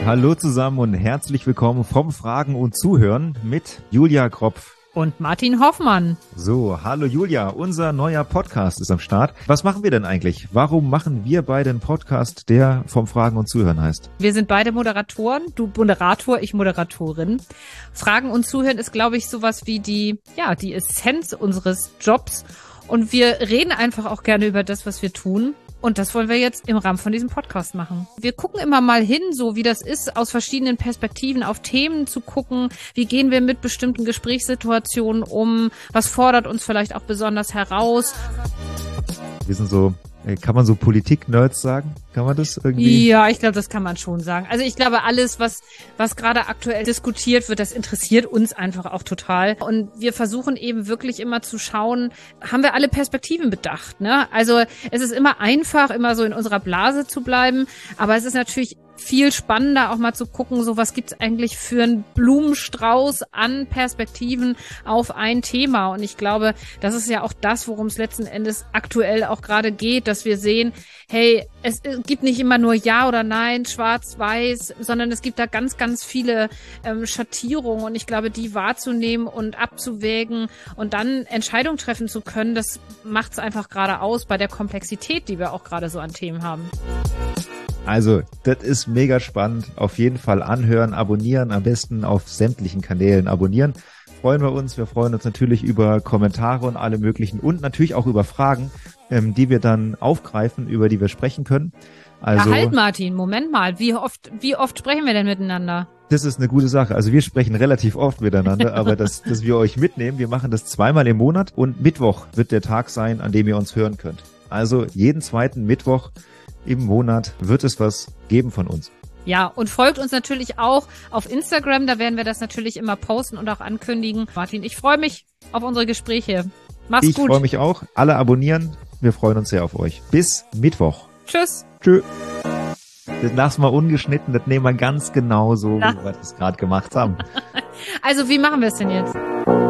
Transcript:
Hallo zusammen und herzlich willkommen vom Fragen und Zuhören mit Julia Kropf. Und Martin Hoffmann. So, hallo Julia, unser neuer Podcast ist am Start. Was machen wir denn eigentlich? Warum machen wir beide einen Podcast, der vom Fragen und Zuhören heißt? Wir sind beide Moderatoren, du Moderator, ich Moderatorin. Fragen und Zuhören ist, glaube ich, sowas wie die Essenz unseres Jobs. Und wir reden einfach auch gerne über das, was wir tun. Und das wollen wir jetzt im Rahmen von diesem Podcast machen. Wir gucken immer mal hin, so wie das ist, aus verschiedenen Perspektiven auf Themen zu gucken. Wie gehen wir mit bestimmten Gesprächssituationen um? Was fordert uns vielleicht auch besonders heraus? Wir sind so, kann man so Politik-Nerds sagen? Kann man das irgendwie? Ja, ich glaube, das kann man schon sagen. Also ich glaube, alles, was gerade aktuell diskutiert wird, das interessiert uns einfach auch total. Und wir versuchen eben wirklich immer zu schauen, haben wir alle Perspektiven bedacht, ne? Also es ist immer einfach, immer so in unserer Blase zu bleiben. Aber es ist natürlich viel spannender, auch mal zu gucken, so was gibt's eigentlich für einen Blumenstrauß an Perspektiven auf ein Thema. Und ich glaube, das ist ja auch das, worum es letzten Endes aktuell auch gerade geht, dass wir sehen, hey, es gibt nicht immer nur Ja oder Nein, Schwarz, Weiß, sondern es gibt da ganz, ganz viele Schattierungen. Und ich glaube, die wahrzunehmen und abzuwägen und dann Entscheidungen treffen zu können, das macht es einfach gerade aus bei der Komplexität, die wir auch gerade so an Themen haben. Also, das ist mega spannend. Auf jeden Fall anhören, abonnieren, am besten auf sämtlichen Kanälen abonnieren. Freuen wir uns. Wir freuen uns natürlich über Kommentare und alle möglichen und natürlich auch über Fragen, die wir dann aufgreifen, über die wir sprechen können. Also, ja, halt Martin, Moment mal. Wie oft sprechen wir denn miteinander? Das ist eine gute Sache. Also wir sprechen relativ oft miteinander, aber dass wir euch mitnehmen, wir machen das zweimal im Monat und Mittwoch wird der Tag sein, an dem ihr uns hören könnt. Also jeden zweiten Mittwoch im Monat wird es was geben von uns. Ja, und folgt uns natürlich auch auf Instagram, da werden wir das natürlich immer posten und auch ankündigen. Martin, ich freue mich auf unsere Gespräche. Mach's gut. Ich freue mich auch. Alle abonnieren. Wir freuen uns sehr auf euch. Bis Mittwoch. Tschüss. Tschö. Das lassen wir ungeschnitten, das nehmen wir ganz genau so, wie wir das gerade gemacht haben. Also, wie machen wir es denn jetzt?